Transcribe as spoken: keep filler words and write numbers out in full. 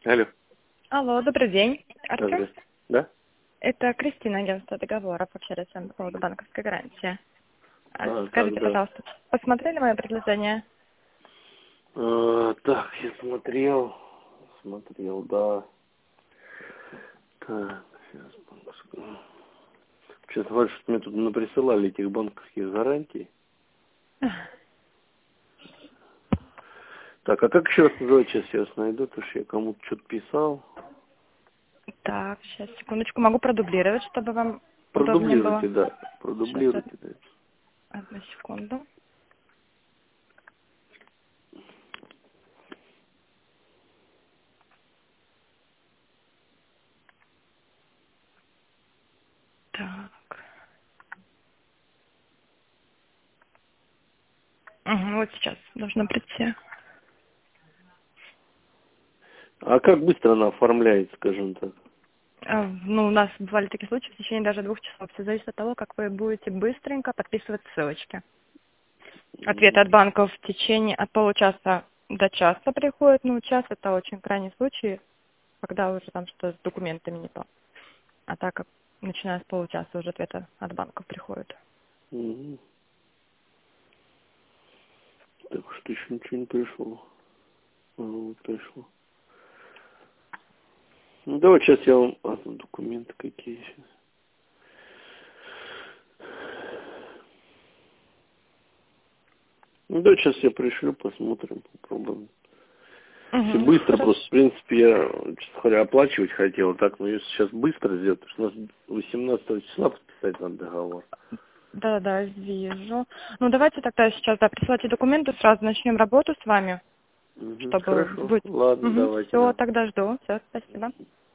Алло. Алло, добрый день. Артем? Здравствуйте. Да? Это Кристина, агентство договоров, общались с вами по поводу банковской гарантии. А, А, Скажите, так, да. пожалуйста, посмотрели мое предложение? А, так, я смотрел. Смотрел, да. Так, сейчас банковскую. Сейчас говорю, что мне тут наприсылали этих банковских гарантий. Так, а как еще раз называть? Сейчас я вас найду, потому что я кому-то что-то писал. Так, сейчас, секундочку, могу продублировать, чтобы вам удобнее было. Продублируйте, да. Сейчас, од- Продублируйте, да. одну секунду. Так. Угу, вот сейчас должно прийти. А как быстро она оформляется, скажем так? А, Ну, у нас бывали такие случаи в течение даже двух часов. Все зависит от того, как вы будете быстренько подписывать ссылочки. Ответы от банков в течение от получаса до часа приходят. Ну, час это очень крайний случай, когда уже там что с документами не то. А так как начиная с получаса уже ответы от банков приходят. Угу. Так что еще ничего не пришло. А, вот пришло. Ну, давай сейчас я вам... А, тут документы какие сейчас. Ну, да, сейчас я пришлю, посмотрим, попробуем. Все Угу, быстро, хорошо. просто, в принципе, я, честно говоря, оплачивать хотел, так, но если сейчас быстро сделать, потому что у нас восемнадцатого числа подписать надо договор. Да-да, вижу. Ну, давайте тогда сейчас, да, присылайте документы, сразу начнем работу с вами, Угу, чтобы хорошо, быть. ладно, Угу, давайте, все, да. тогда жду. Все, спасибо.